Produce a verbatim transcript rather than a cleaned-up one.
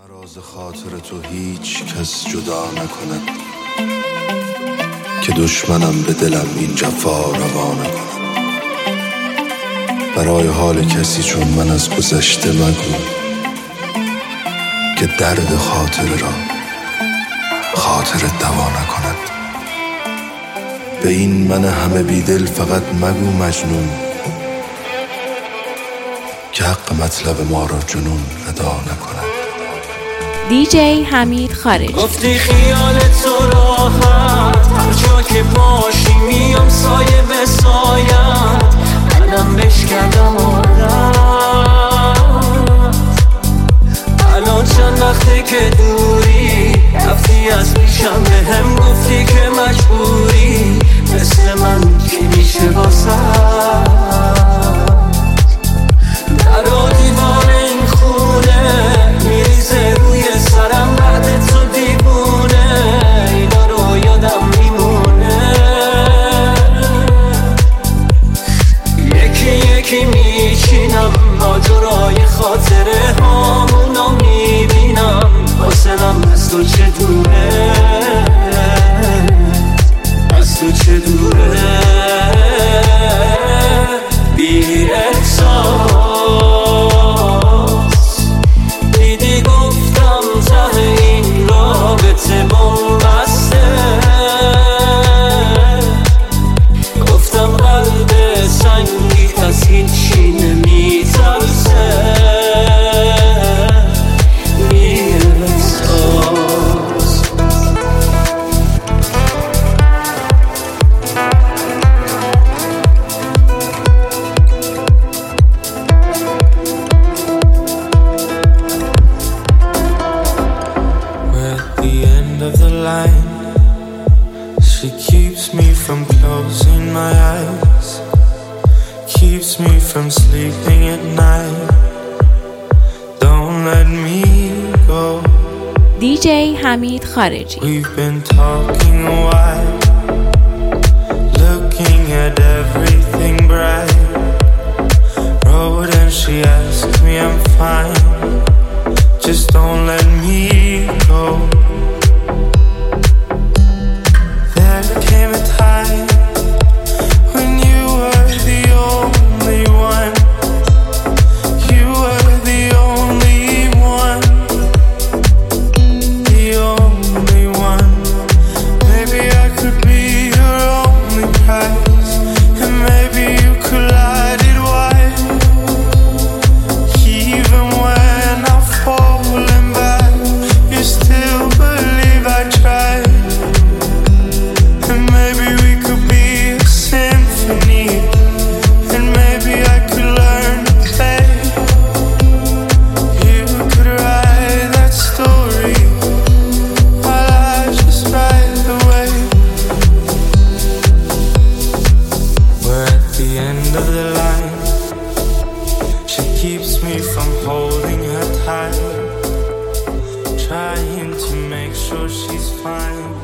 راز خاطر تو هیچ کس جدا نکند که دشمنم به دلم این جفا روا نکند. برای حال کسی چون من از گذشته مگو که درد خاطر را خاطر دوا نکند. به این من همه بیدل فقط مگو مجنون که حق مطلب ما را جنون ادا نکند. دی جی حمید خارجی. گفتی خیال تو راحت هر جا که باشی میام سایه به سایت، منم بشکردم عادت. الان چند وقته که دوری رفتی از پیشم، به هم گفتی که مجبوری مثل من که میشه واسه درا دیوان این خونه میریزه روی سرم، بعد تو دیوونه اینا رو یادم میمونه. یکی یکی میچینم ماجرای خاطره هامونو میبینم، واسنم از تو چه دوره از تو چه دوره بی احساس. دیدی گفتم ته این رابطه بنبسته، گفتم قلب سنگیت از هیچی نمیترسه. بی احساس of the line, she keeps me from closing my eyes, keeps me from sleeping at night, don't let me go. دی جی حمید خارجی. We've been talking a while, looking at everything bright, road and she asked me I'm fine, just don't let me go. Keeps me from holding her tight, trying to make sure she's fine.